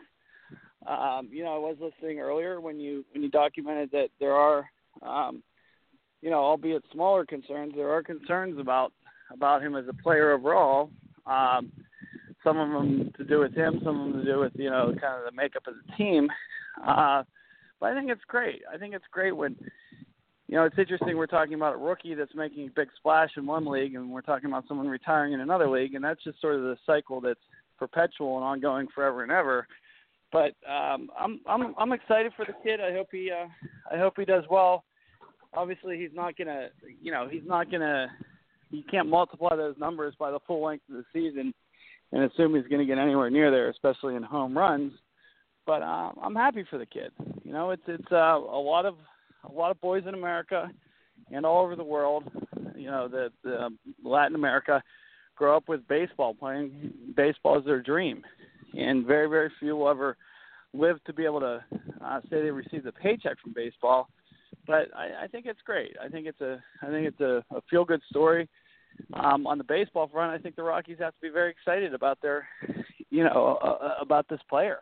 Um, you know, I was listening earlier when you when you documented that there are, um, you know, albeit smaller concerns, there are concerns about about him as a player overall. Um, some of them to do with him, some of them to do with, you know, kind of the makeup of the team. Uh, but I think it's great. I think it's great when, you know, it's interesting we're talking about a rookie that's making a big splash in one league, and we're talking about someone retiring in another league, and that's just sort of the cycle that's perpetual and ongoing forever and ever. But um, I'm I'm I'm excited for the kid. I hope he uh, I hope he does well. Obviously, he's not gonna, you know, he's not gonna. You can't multiply those numbers by the full length of the season and assume he's going to get anywhere near there, especially in home runs. But uh, I'm happy for the kid. You know, it's it's uh, a lot of a lot of boys in America and all over the world. You know, the, the Latin America grow up with baseball, playing baseball is their dream, and very very few will ever live to be able to uh, say they received a paycheck from baseball. But I, I think it's great. I think it's a I think it's a, a feel good story. Um, on the baseball front, I think the Rockies have to be very excited about their, you know, uh, about this player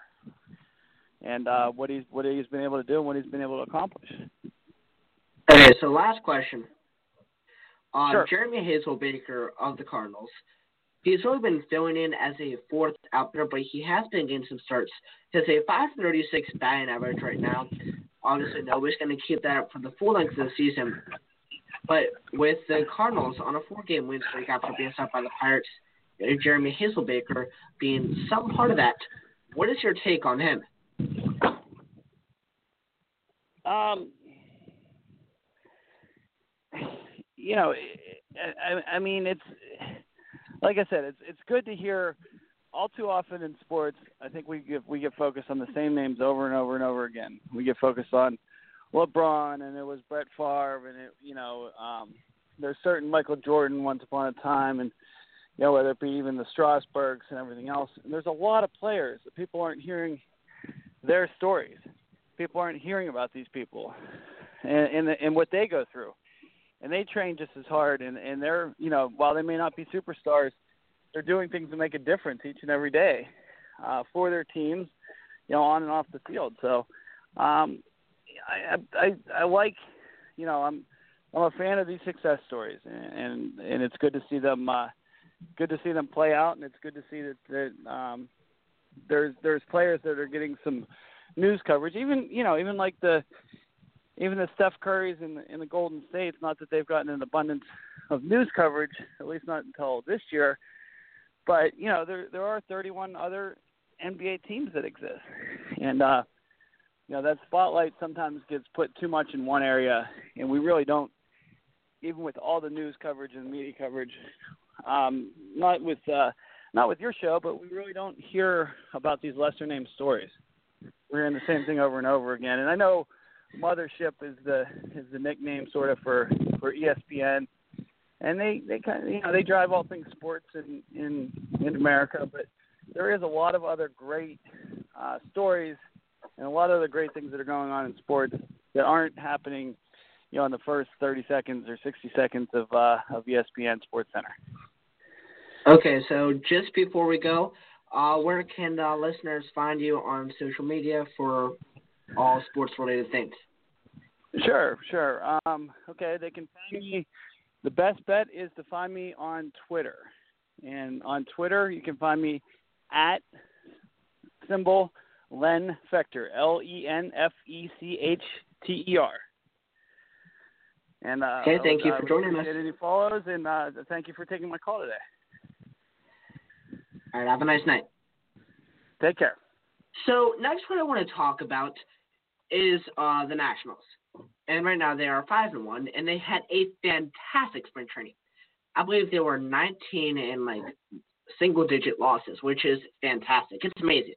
and uh, what he's what he's been able to do and what he's been able to accomplish. Okay, so last question. Um, Sure. Jeremy Hazelbaker of the Cardinals. He's really been filling in as a fourth out there, but he has been getting some starts. He has a five thirty-six batting average right now. Obviously, nobody's going to keep that up for the full length of the season. But with the Cardinals on a four-game win streak after being stopped by the Pirates, Jeremy Hazelbaker being some part of that, what is your take on him? Um, you know, I, I mean, it's like I said, it's it's good to hear. All too often in sports, I think we get we get focused on the same names over and over and over again. We get focused on LeBron, and it was Brett Favre, and it, you know, um, there's certain Michael Jordan once upon a time, and you know, whether it be even the Strasburgs and everything else. And there's a lot of players that people aren't hearing their stories. People aren't hearing about these people and and, the, and what they go through. And they train just as hard, and, and they're, you know, while they may not be superstars, they're doing things to make a difference each and every day uh, for their teams, you know, on and off the field. So um, I, I I like, you know, I'm I'm a fan of these success stories, and and it's good to see them uh, good to see them play out, and it's good to see that, that um, there's there's players that are getting some news coverage, even you know even like the even the Steph Currys in the, in the Golden State. Not that they've gotten an abundance of news coverage, at least not until this year. But you know there there are thirty-one other N B A teams that exist, and uh, you know that spotlight sometimes gets put too much in one area, and we really don't. Even with all the news coverage and media coverage, um, not with uh, not with your show, but we really don't hear about these lesser named stories. We're hearing the same thing over and over again. And I know Mothership is the is the nickname sort of for, for E S P N, and they, they kind of you know they drive all things sports in in, in America, but there is a lot of other great uh, stories and a lot of other great things that are going on in sports that aren't happening, you know, in the first thirty seconds or sixty seconds of uh, of E S P N Sports Center. Okay, so just before we go, uh, where can uh, listeners find you on social media for all sports-related things? Sure, sure. Um, okay, they can find me. The best bet is to find me on Twitter. And on Twitter, you can find me at symbol Len Fecter, L E N F E C H T E R. And uh, okay, thank would, you for uh, joining us. Any follows, and uh, thank you for taking my call today. All right, have a nice night. Take care. So next, what I want to talk about is uh, the Nationals, and right now they are five and one, and they had a fantastic spring training. I believe they were nineteen and like single-digit losses, which is fantastic. It's amazing.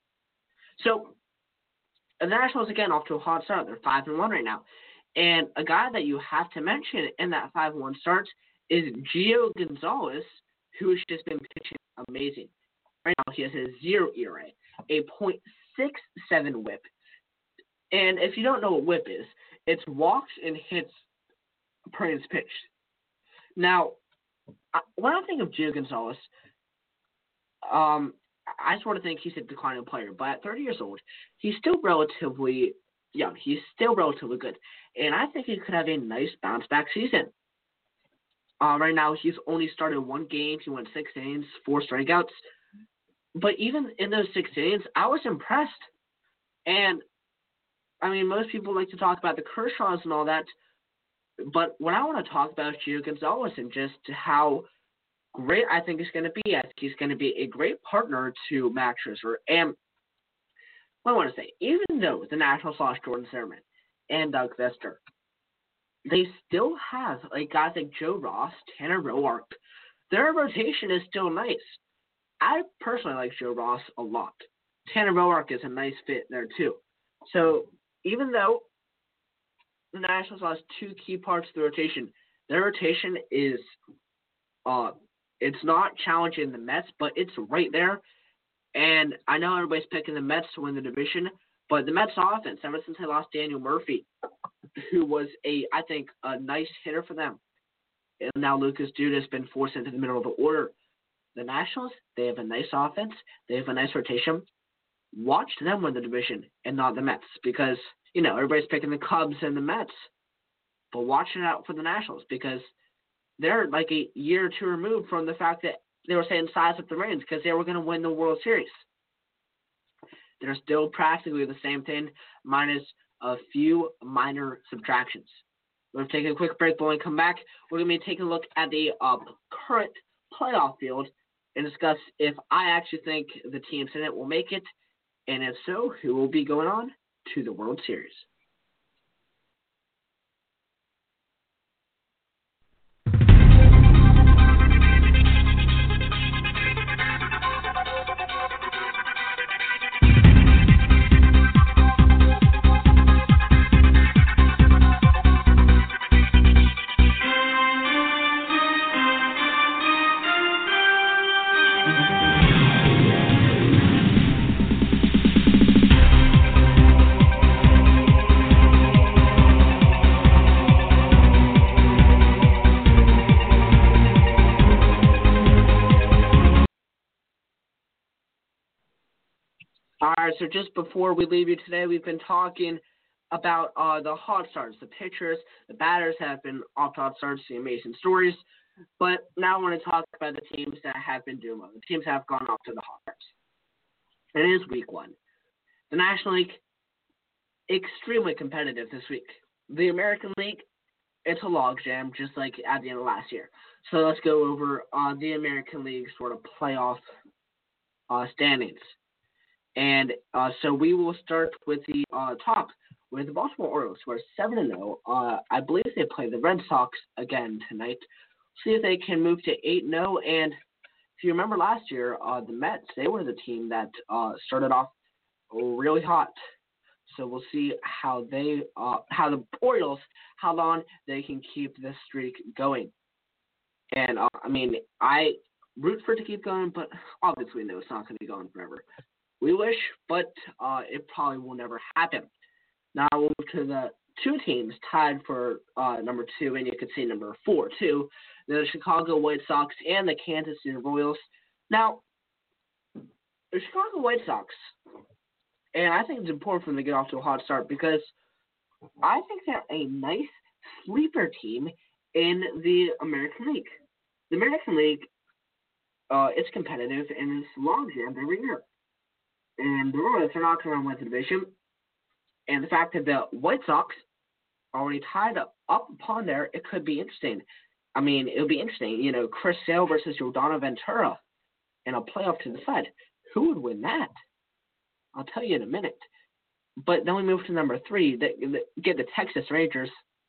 So the Nationals again off to a hot start. They're five and one right now. And a guy that you have to mention in that five one start is Gio Gonzalez, who has just been pitching amazing. Right now, he has a zero E R A, a point six seven whip. And if you don't know what whip is, it's walks and hits per innings pitched. Now, when I think of Gio Gonzalez, um, I sort of think he's a declining player. But at thirty years old, he's still relatively young. He's still relatively good. And I think he could have a nice bounce-back season. Uh, right now, he's only started one game. He went six innings, four strikeouts. But even in those six innings, I was impressed. And, I mean, most people like to talk about the Kershaws and all that. But what I want to talk about is Gio Gonzalez and just how great I think he's going to be. I think he's going to be a great partner to Max Scherzer. And what I want to say, even though the Nationals lost Jordan Zimmerman and Doug Vester, they still have like guys like Joe Ross, Tanner Roark. Their rotation is still nice. I personally like Joe Ross a lot. Tanner Roark is a nice fit there too. So even though the Nationals lost two key parts of the rotation, their rotation is uh, it's not challenging the Mets, but it's right there. And I know everybody's picking the Mets to win the division, but the Mets offense, ever since they lost Daniel Murphy, who was a, I think, a nice hitter for them, and now Lucas Duda has been forced into the middle of the order. The Nationals, they have a nice offense. They have a nice rotation. Watch them win the division and not the Mets because, you know, everybody's picking the Cubs and the Mets. But watch it out for the Nationals because they're like a year or two removed from the fact that they were saying size up the reins because they were going to win the World Series. They're still practically the same thing, minus a few minor subtractions. We're going to take a quick break, but when we come back, we're going to be taking a look at the uh, current playoff field and discuss if I actually think the teams in it will make it, and if so, who will be going on to the World Series. All right, so just before we leave you today, we've been talking about uh, the hot starts, the pitchers, the batters have been off to hot starts, the amazing stories. But now I want to talk about the teams that have been doing well. The teams have gone off to the hot starts. It is week one. The National League, extremely competitive this week. The American League, it's a logjam, just like at the end of last year. So let's go over uh, the American League sort of playoff uh, standings. And uh, so we will start with the uh, top, with the Baltimore Orioles, who are seven and oh. Uh, I believe they play the Red Sox again tonight. See if they can move to eight and oh. And if you remember last year, uh, the Mets, they were the team that uh, started off really hot. So we'll see how they, uh, how the Orioles, how long they can keep this streak going. And, uh, I mean, I root for it to keep going, but obviously we know it's not going to be going forever. We wish, but uh, it probably will never happen. Now we'll move to the two teams tied for uh, number two, and you can see number four, too. The Chicago White Sox and the Kansas City Royals. Now, the Chicago White Sox, and I think it's important for them to get off to a hot start because I think they're a nice sleeper team in the American League. The American League, uh, it's competitive and it's long jam every year. And the Royals are not going to win the division. And the fact that the White Sox already tied up, up upon there, it could be interesting. I mean, it would be interesting. You know, Chris Sale versus Rodano Ventura in a playoff to decide. Who would win that? I'll tell you in a minute. But then we move to number three. They, they get the Texas Rangers,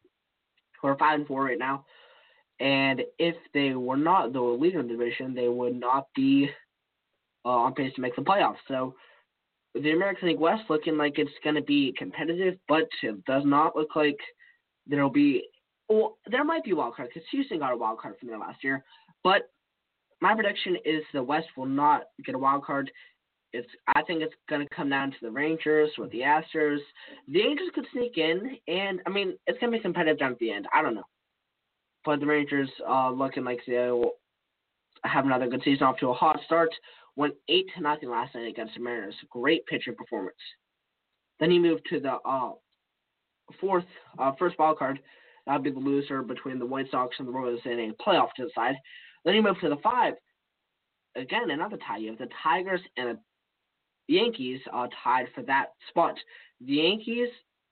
who are five and four right now. And if they were not the leader of the division, they would not be uh, on pace to make the playoffs. So the American League West looking like it's going to be competitive, but it does not look like there'll be. Well, there might be a wild card because Houston got a wild card from there last year. But my prediction is the West will not get a wild card. It's, I think it's going to come down to the Rangers or the Astros. The Angels could sneak in, and, I mean, it's going to be competitive down at the end. I don't know. But the Rangers uh, looking like they will have another good season off to a hot start. Went eight to nothing last night against the Mariners. Great pitching performance. Then he moved to the uh, fourth, uh, first wild card. That would be the loser between the White Sox and the Royals in a playoff to decide. Then he moved to the five. Again, another tie. You have the Tigers and the Yankees uh, tied for that spot. The Yankees,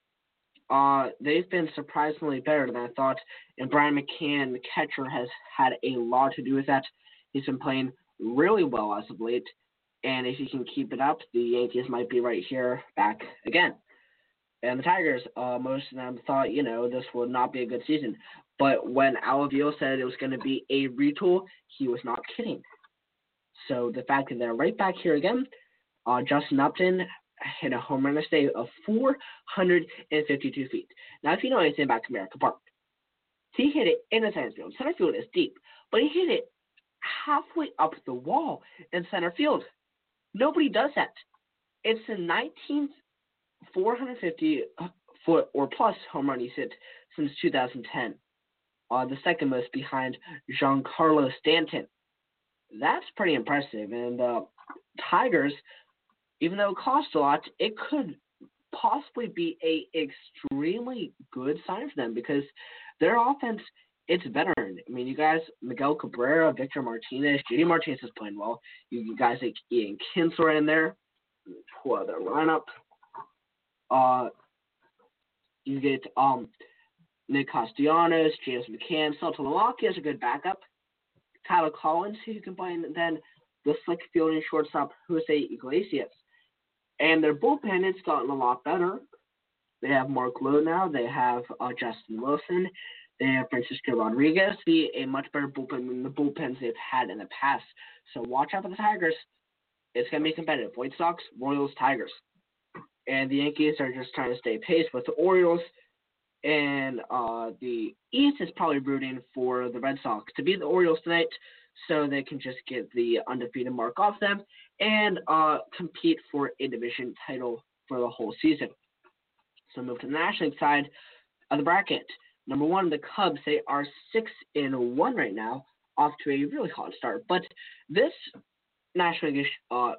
uh, they've been surprisingly better than I thought, and Brian McCann, the catcher, has had a lot to do with that. He's been playing really well as of late, and if he can keep it up, the Yankees might be right here back again. And the Tigers, uh, most of them thought, you know, this would not be a good season. But when Al Avila said it was going to be a retool, he was not kidding. So the fact that they're right back here again, uh, Justin Upton hit a home run this day of four hundred fifty-two feet. Now, if you know anything about Comerica Park, he hit it in the center field. Center field is deep, but he hit it halfway up the wall in center field. Nobody does that. It's the nineteenth four hundred fifty foot or plus home run he's hit since two thousand ten. Uh, the second most behind Giancarlo Stanton. That's pretty impressive. And uh, Tigers, even though it costs a lot, it could possibly be a extremely good sign for them because their offense, it's veteran. I mean, you guys, Miguel Cabrera, Victor Martinez, J D Martinez is playing well. You, you guys like Ian Kinsler in there. Pull out their lineup. Uh, you get um Nick Castellanos, James McCann, Celton Milwaukee is a good backup. Tyler Collins, who you can play, and then the slick fielding shortstop Jose Iglesias. And their bullpen has gotten a lot better. They have Mark Lowe now. They have uh, Justin Wilson. They have Francisco Rodriguez. Be a much better bullpen than the bullpens they've had in the past. So watch out for the Tigers. It's going to be competitive. White Sox, Royals, Tigers. And the Yankees are just trying to stay pace with the Orioles. And uh, the East is probably rooting for the Red Sox to beat the Orioles tonight so they can just get the undefeated mark off them and uh, compete for a division title for the whole season. So move to the National League side of the bracket. Number one, the Cubs, they are six and one right now, off to a really hot start. But this National League uh,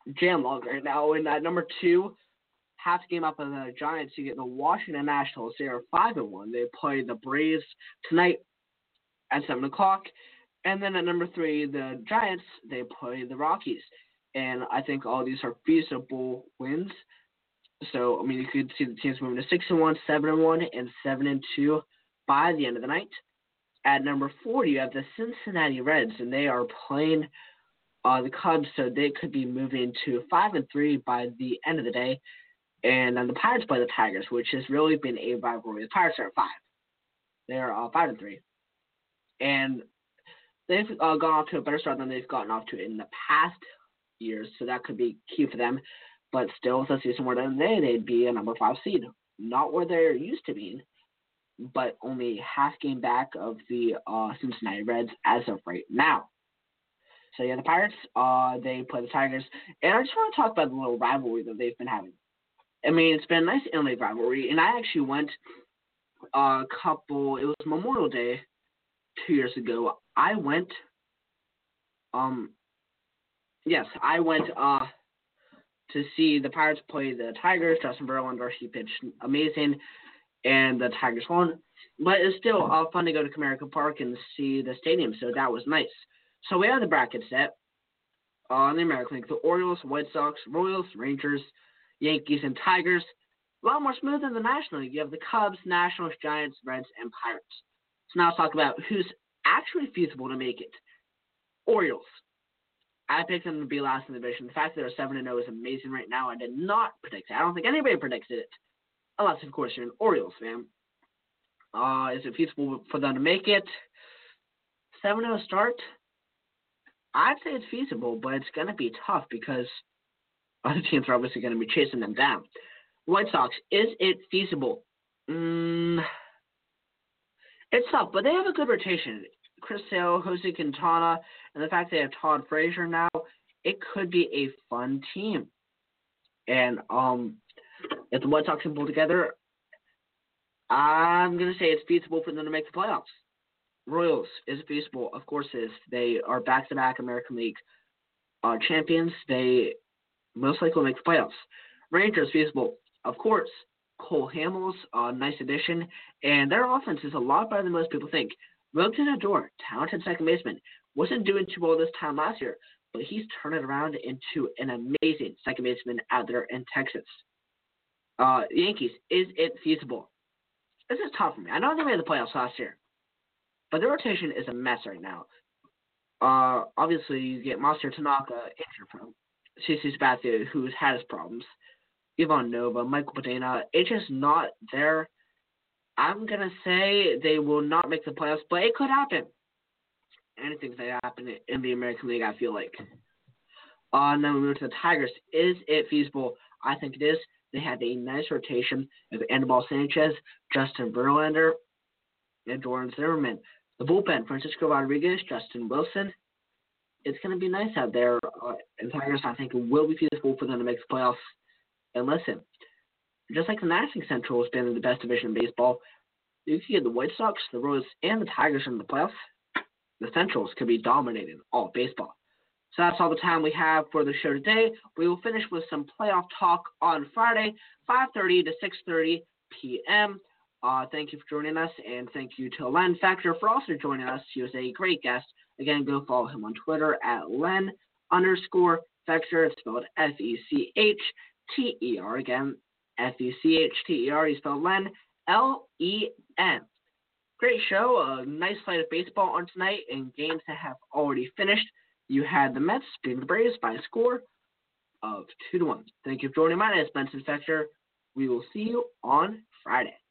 jam log right now. And at number two, half game up of the Giants, you get the Washington Nationals. They are five and one. They play the Braves tonight at seven o'clock. And then at number three, the Giants, they play the Rockies. And I think all these are feasible wins. So, I mean, you could see the teams moving to six and one, seven and one, and seven and two by the end of the night. At number four, you have the Cincinnati Reds, and they are playing uh, the Cubs, so they could be moving to five and three by the end of the day. And then the Pirates play the Tigers, which has really been a rivalry. The Pirates are at five. They're uh, five and three, and they've uh, gone off to a better start than they've gotten off to in the past years. So that could be key for them. But still, if the season were to end today, they'd be a number five seed, not where they're used to being, but only half game back of the uh, Cincinnati Reds as of right now. So yeah, the Pirates, uh, they play the Tigers, and I just want to talk about the little rivalry that they've been having. I mean, it's been a nice inlay rivalry, and I actually went a couple, it was Memorial Day two years ago. I went, um, yes, I went uh, to see the Pirates play the Tigers. Justin Verlander, he pitched amazing, and the Tigers won. But it's still uh, fun to go to Comerica Park and see the stadium, so that was nice. So we have the bracket set uh, in the American League. The Orioles, White Sox, Royals, Rangers, Yankees, and Tigers. A lot more smooth than the National League. You have the Cubs, Nationals, Giants, Reds, and Pirates. So now let's talk about who's actually feasible to make it. Orioles. I picked them to be last in the division. The fact that they're seven and oh is amazing right now. I did not predict it. I don't think anybody predicted it. Unless, of course, you're an Orioles fan. Uh, is it feasible for them to make it? seven and oh start? I'd say it's feasible, but it's going to be tough because other teams are obviously going to be chasing them down. White Sox, is it feasible? Mm, it's tough, but they have a good rotation. Chris Sale, Jose Quintana, and the fact they have Todd Frazier now, it could be a fun team. And um, if the White Sox can pull together, I'm going to say it's feasible for them to make the playoffs. Royals, is it feasible? Of course it is. They are back-to-back American League uh, champions. They most likely will make the playoffs. Rangers, feasible. Of course. Cole Hamels, a nice addition. And their offense is a lot better than most people think. Rougned Odor, talented second baseman, wasn't doing too well this time last year, but he's turned it around into an amazing second baseman out there in Texas. Uh, Yankees, is it feasible? This is tough for me. I know they made the playoffs last year, but their rotation is a mess right now. Uh, obviously, you get Master Tanaka, injury prone. CeCe Sabathia, who's had his problems. Ivan Nova, Michael Pedena. It's just not there. I'm going to say they will not make the playoffs, but it could happen. Anything could happen in the American League, I feel like. Uh, and then we move to the Tigers. Is it feasible? I think it is. They have a nice rotation of Anibal Sanchez, Justin Verlander, and Jordan Zimmerman. The bullpen, Francisco Rodriguez, Justin Wilson. It's going to be nice out there. Uh, and Tigers, I think, it will be feasible for them to make the playoffs. And listen, just like the National Central has been the best division in baseball, you can get the White Sox, the Royals, and the Tigers in the playoffs. The Centrals could be dominating all of baseball. So that's all the time we have for the show today. We will finish with some playoff talk on Friday, five thirty to six thirty p.m. Uh, thank you for joining us, and thank you to Len Factor for also joining us. He was a great guest. Again, go follow him on Twitter at Len underscore Factor. It's spelled F E C H T E R. Again, F E C H T E R. He spelled Len, L E N. Great show. A nice fight of baseball on tonight, and games that have already finished. You had the Mets beating the Braves by a score of two to one. Thank you for joining. My name is Benson Factor. We will see you on Friday.